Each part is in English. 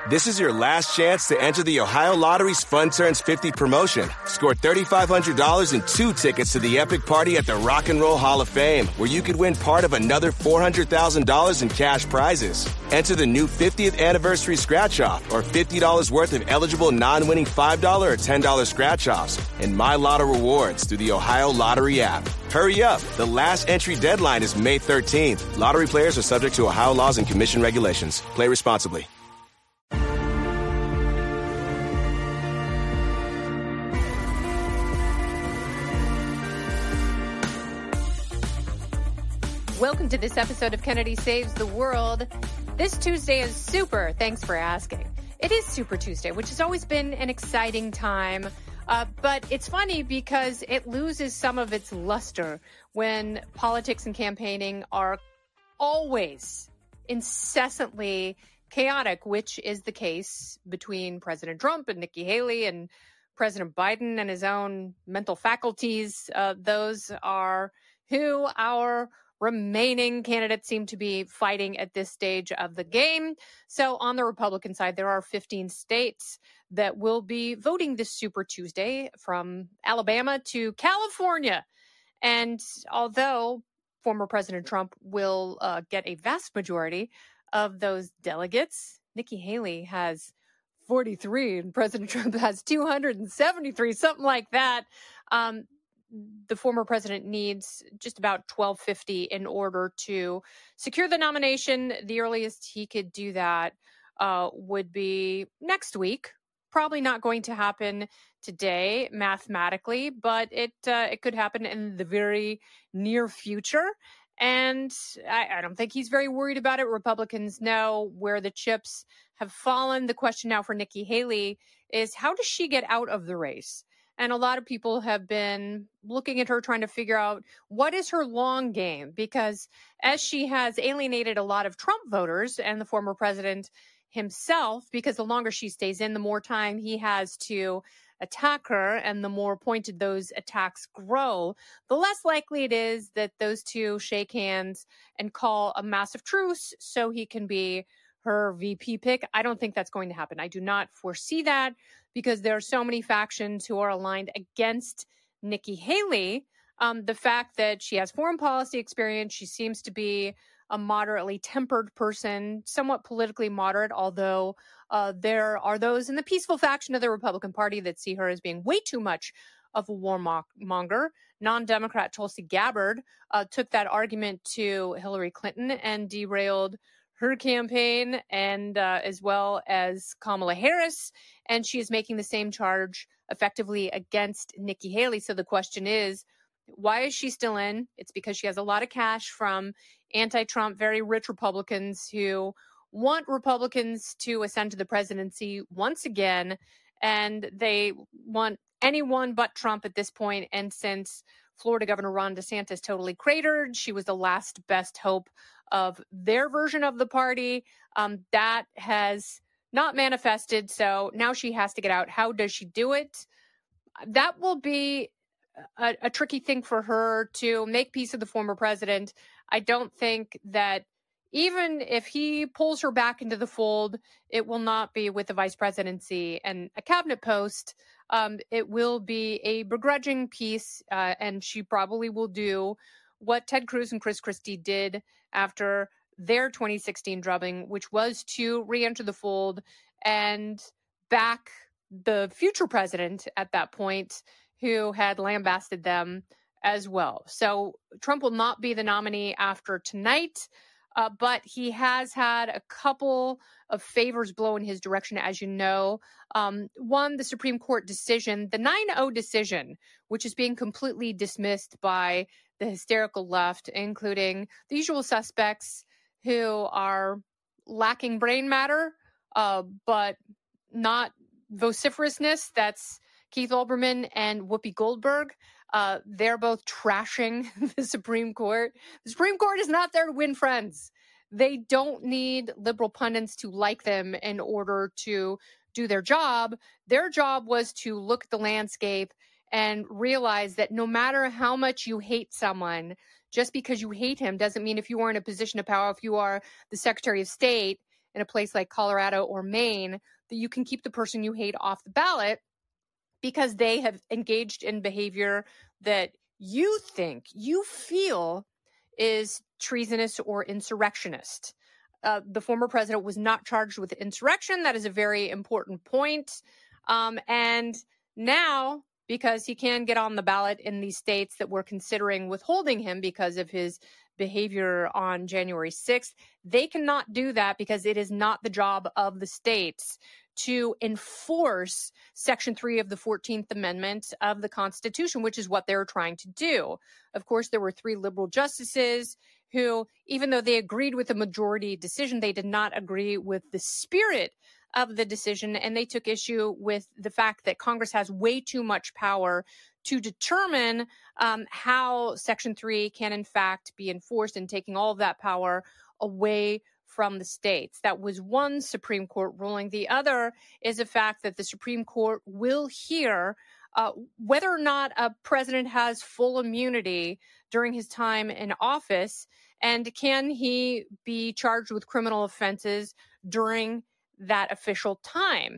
This is your last chance to enter the Ohio Lottery's Fun Turns 50 promotion. Score $3,500 and 2 tickets to the epic party at the Rock and Roll Hall of Fame, where you could win part of another $400,000 in cash prizes. Enter the new 50th anniversary scratch-off or $50 worth of eligible non-winning $5 or $10 scratch-offs and My Lotto rewards through the Ohio Lottery app. Hurry up. The last entry deadline is May 13th. Lottery players are subject to Ohio laws and commission regulations. Play responsibly. Welcome to this episode of Kennedy Saves the World. This Tuesday is super. Thanks for asking. It is Super Tuesday, which has always been an exciting time. But it's funny because it loses some of its luster when politics and campaigning are always incessantly chaotic, which is the case between President Trump and Nikki Haley and President Biden and his own mental faculties. Those are who our remaining candidates seem to be fighting at this stage of the game. So on the Republican side, there are 15 states that will be voting this Super Tuesday, from Alabama to California. And although former President Trump will get a vast majority of those delegates, Nikki Haley has 43 and President Trump has 273, something like that. The former president needs just about 1,250 in order to secure the nomination. The earliest he could do that would be next week. Probably not going to happen today mathematically, but it could happen in the very near future. And I don't think he's very worried about it. Republicans know where the chips have fallen. The question now for Nikki Haley is, how does she get out of the race? And a lot of people have been looking at her, trying to figure out what is her long game, because as she has alienated a lot of Trump voters and the former president himself, because the longer she stays in, the more time he has to attack her, and the more pointed those attacks grow, the less likely it is that those two shake hands and call a massive truce so he can be her VP pick. I don't think that's going to happen. I do not foresee that, because there are so many factions who are aligned against Nikki Haley. The fact that she has foreign policy experience, she seems to be a moderately tempered person, somewhat politically moderate, although there are those in the peaceful faction of the Republican Party that see her as being way too much of a warmonger. Non-Democrat Tulsi Gabbard took that argument to Hillary Clinton and derailed her campaign, and as well as Kamala Harris, and she is making the same charge effectively against Nikki Haley. So the question is, why is she still in? It's because she has a lot of cash from anti-Trump, very rich Republicans who want Republicans to ascend to the presidency once again, and they want anyone but Trump at this point. And since Florida Governor Ron DeSantis totally cratered, she was the last best hope of their version of the party. That has not manifested, so now she has to get out. How does she do it? That will be a tricky thing for her to make peace with the former president. I don't think that even if he pulls her back into the fold, it will not be with the vice presidency and a cabinet post. It will be a begrudging peace, and she probably will do what Ted Cruz and Chris Christie did after their 2016 drubbing, which was to re-enter the fold and back the future president at that point, who had lambasted them as well. So Trump will not be the nominee after tonight, but he has had a couple of favors blow in his direction, as you know. One, the Supreme Court decision, the 9-0 decision, which is being completely dismissed by the hysterical left, including the usual suspects who are lacking brain matter, but not vociferousness. That's Keith Olbermann and Whoopi Goldberg. They're both trashing the Supreme Court. The Supreme Court is not there to win friends. They don't need liberal pundits to like them in order to do their job. Their job was to look at the landscape and realize that no matter how much you hate someone, just because you hate him doesn't mean if you are in a position of power, if you are the Secretary of State in a place like Colorado or Maine, that you can keep the person you hate off the ballot because they have engaged in behavior that you think, you feel is treasonous or insurrectionist. The former president was not charged with insurrection. That is a very important point. And now, because he can get on the ballot in these states that were considering withholding him because of his behavior on January 6th, they cannot do that because it is not the job of the states to enforce Section 3 of the 14th Amendment of the Constitution, which is what they were trying to do. Of course, there were 3 liberal justices who, even though they agreed with the majority decision, they did not agree with the spirit of the decision, and they took issue with the fact that Congress has way too much power to determine how Section 3 can, in fact, be enforced, and taking all of that power away from the states. That was one Supreme Court ruling. The other is the fact that the Supreme Court will hear whether or not a president has full immunity during his time in office, and can he be charged with criminal offenses during that official time.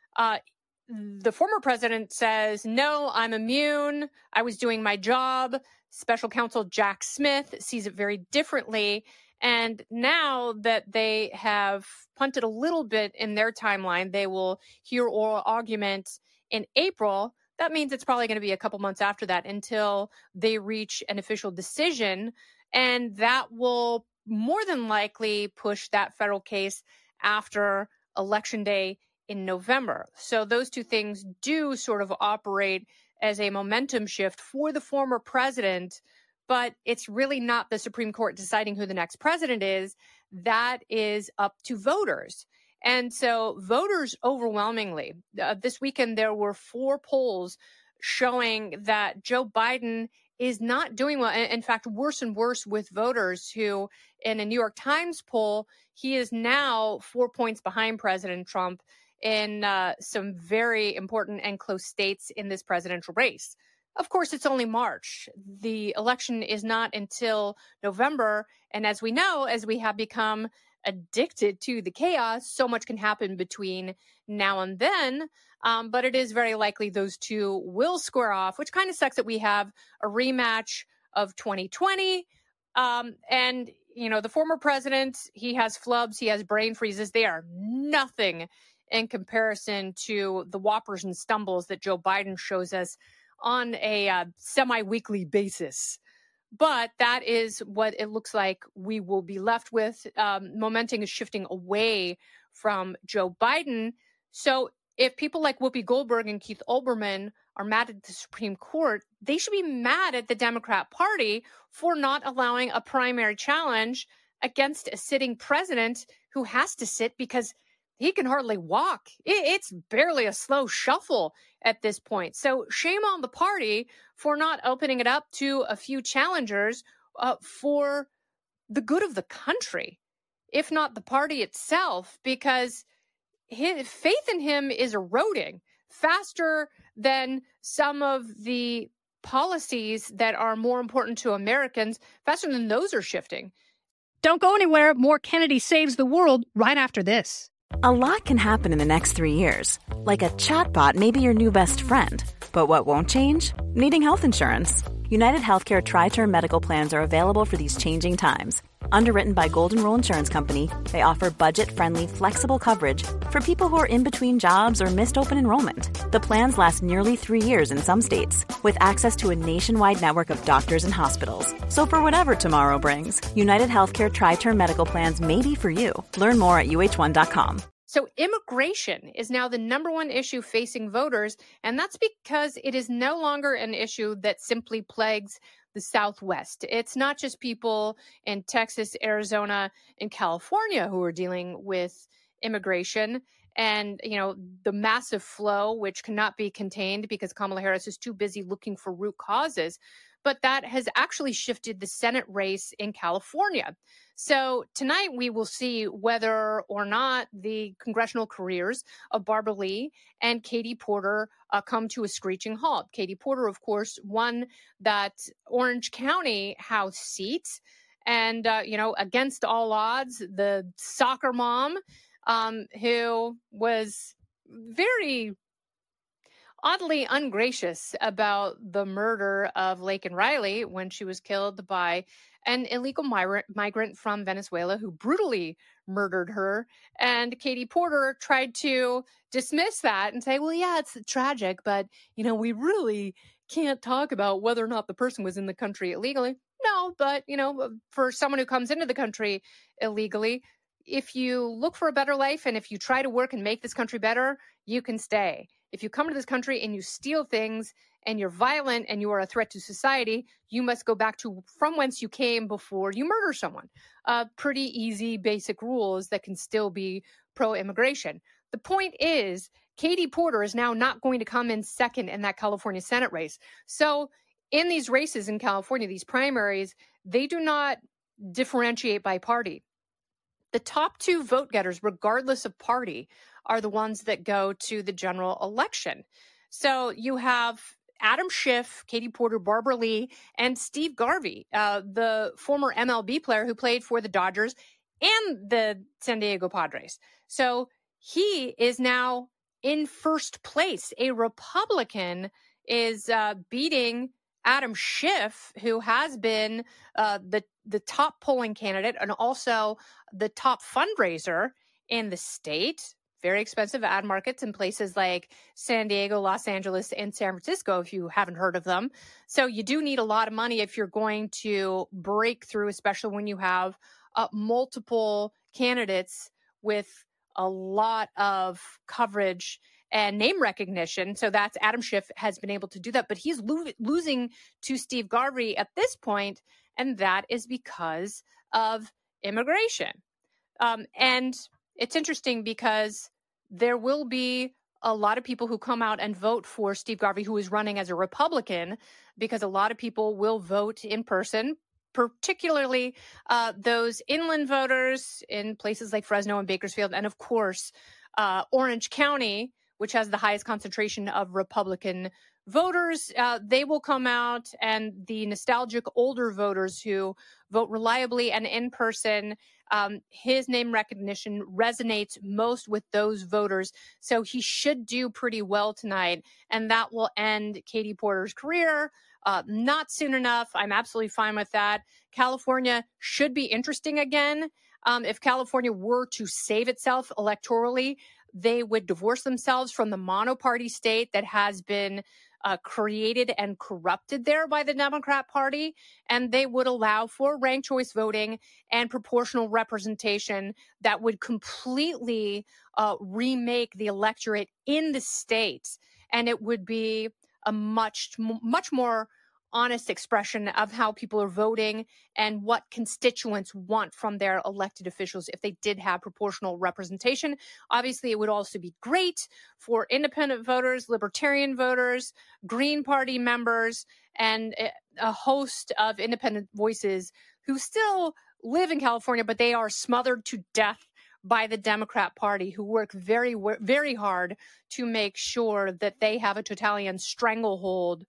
The former president says, no, I'm immune. I was doing my job. Special counsel Jack Smith sees it very differently. And now that they have punted a little bit in their timeline, they will hear oral arguments in April. That means it's probably going to be a couple months after that until they reach an official decision. And that will more than likely push that federal case after Election Day in November. So those two things do sort of operate as a momentum shift for the former president, but it's really not the Supreme Court deciding who the next president is. That is up to voters. And so voters overwhelmingly, this weekend there were 4 polls showing that Joe Biden is not doing well. In fact, worse and worse with voters who, in a New York Times poll, he is now 4 points behind President Trump in some very important and close states in this presidential race. Of course, it's only March. The election is not until November. And as we know, as we have become addicted to the chaos, so much can happen between now and then. But it is very likely those two will square off, which kind of sucks that we have a rematch of 2020. And, you know, the former president, he has flubs, he has brain freezes. They are nothing in comparison to the whoppers and stumbles that Joe Biden shows us on a semi-weekly basis. But that is what it looks like we will be left with. Momentum is shifting away from Joe Biden. So if people like Whoopi Goldberg and Keith Olbermann are mad at the Supreme Court, they should be mad at the Democrat Party for not allowing a primary challenge against a sitting president who has to sit because he can hardly walk. It's barely a slow shuffle at this point. So shame on the party for not opening it up to a few challengers for the good of the country, if not the party itself, because his faith in him is eroding faster than some of the policies that are more important to Americans, faster than those are shifting. Don't go anywhere. More Kennedy Saves the World right after this. A lot can happen in the next 3 years. Like a chatbot may be your new best friend. But what won't change? Needing health insurance. United Healthcare Tri-Term Medical Plans are available for these changing times. Underwritten by Golden Rule Insurance Company, they offer budget-friendly, flexible coverage for people who are in between jobs or missed open enrollment. The plans last nearly 3 years in some states, with access to a nationwide network of doctors and hospitals. So for whatever tomorrow brings, United Healthcare Tri-Term Medical Plans may be for you. Learn more at uh1.com. So immigration is now the number one issue facing voters, and that's because it is no longer an issue that simply plagues the Southwest. It's not just people in Texas, Arizona, and California who are dealing with immigration and, you know, the massive flow, which cannot be contained because Kamala Harris is too busy looking for root causes. But that has actually shifted the Senate race in California. So tonight we will see whether or not the congressional careers of Barbara Lee and Katie Porter come to a screeching halt. Katie Porter, of course, won that Orange County House seat. And, against all odds, the soccer mom, who was very oddly ungracious about the murder of Laken Riley when she was killed by an illegal migrant from Venezuela who brutally murdered her. And Katie Porter tried to dismiss that and say, well, yeah, it's tragic, but, we really can't talk about whether or not the person was in the country illegally. No, but, for someone who comes into the country illegally, if you look for a better life and if you try to work and make this country better, you can stay. If you come to this country and you steal things and you're violent and you are a threat to society, you must go back to from whence you came before you murder someone. Pretty easy, basic rules that can still be pro-immigration. The point is, Katie Porter is now not going to come in second in that California Senate race. So in these races in California, these primaries, they do not differentiate by party. The top two vote getters, regardless of party, are the ones that go to the general election. So you have Adam Schiff, Katie Porter, Barbara Lee, and Steve Garvey, the former MLB player who played for the Dodgers and the San Diego Padres. So he is now in first place. A Republican is beating Adam Schiff, who has been the top polling candidate and also the top fundraiser in the state. Very expensive ad markets in places like San Diego, Los Angeles, and San Francisco, if you haven't heard of them. So you do need a lot of money if you're going to break through, especially when you have multiple candidates with a lot of coverage and name recognition. So that's Adam Schiff has been able to do that, but he's losing to Steve Garvey at this point, and that is because of immigration. And it's interesting because there will be a lot of people who come out and vote for Steve Garvey, who is running as a Republican, because a lot of people will vote in person, particularly those inland voters in places like Fresno and Bakersfield, and of course, Orange County, which has the highest concentration of Republican voters. They will come out, and the nostalgic older voters who vote reliably and in person, his name recognition resonates most with those voters. So he should do pretty well tonight, and that will end Katie Porter's career. Not soon enough. I'm absolutely fine with that. California should be interesting again. If California were to save itself electorally, they would divorce themselves from the monoparty state that has been created and corrupted there by the Democrat Party, and they would allow for ranked choice voting and proportional representation that would completely remake the electorate in the states, and it would be a much more honest expression of how people are voting and what constituents want from their elected officials if they did have proportional representation. Obviously, it would also be great for independent voters, libertarian voters, Green Party members, and a host of independent voices who still live in California, but they are smothered to death by the Democrat Party, who work very, very hard to make sure that they have a totalitarian stranglehold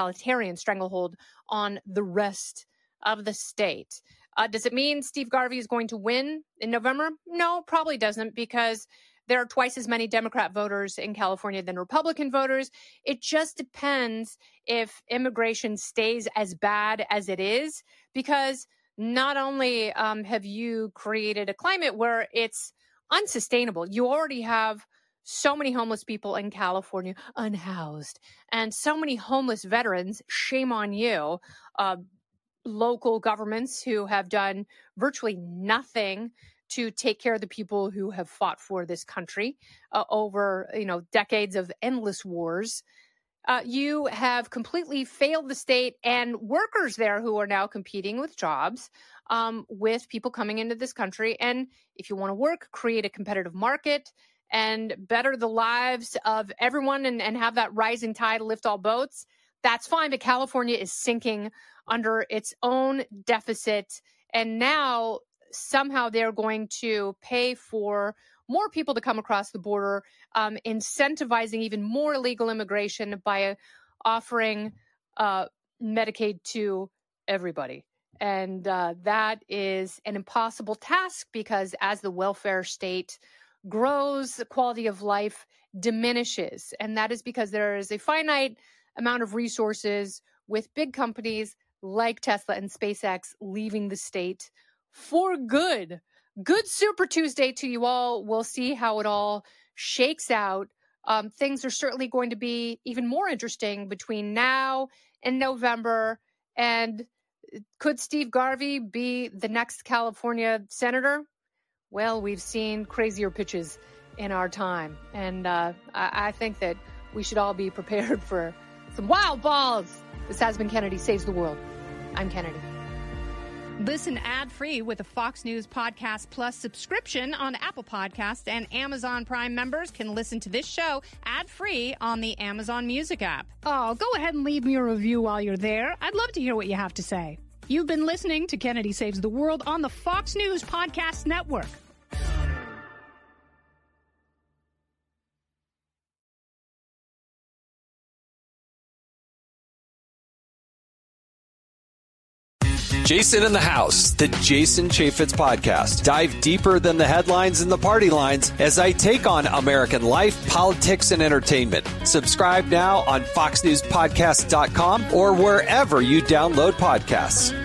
on the rest of the state. Does it mean Steve Garvey is going to win in November? No, probably doesn't, because there are twice as many Democrat voters in California than Republican voters. It just depends if immigration stays as bad as it is, because not only have you created a climate where it's unsustainable, you already have so many homeless people in California unhoused, and so many homeless veterans. Shame on you. Local governments who have done virtually nothing to take care of the people who have fought for this country over, decades of endless wars. You have completely failed the state and workers there who are now competing with jobs with people coming into this country. And if you want to work, create a competitive market and better the lives of everyone and have that rising tide lift all boats, that's fine. But California is sinking under its own deficit. And now somehow they're going to pay for more people to come across the border, incentivizing even more illegal immigration by offering Medicaid to everybody. And that is an impossible task because as the welfare state grows, the quality of life diminishes. And that is because there is a finite amount of resources with big companies like Tesla and SpaceX leaving the state for good. Good Super Tuesday to you all. We'll see how it all shakes out. Things are certainly going to be even more interesting between now and November. And could Steve Garvey be the next California senator? Well, we've seen crazier pitches in our time. And I think that we should all be prepared for some wild balls. This has been Kennedy Saves the World. I'm Kennedy. Listen ad-free with a Fox News Podcast Plus subscription on Apple Podcasts, and Amazon Prime members can listen to this show ad-free on the Amazon Music app. Oh, go ahead and leave me a review while you're there. I'd love to hear what you have to say. You've been listening to Kennedy Saves the World on the Fox News Podcast Network. Jason in the House, the Jason Chaffetz Podcast. Dive deeper than the headlines and the party lines as I take on American life, politics, and entertainment. Subscribe now on FoxNewsPodcast.com or wherever you download podcasts.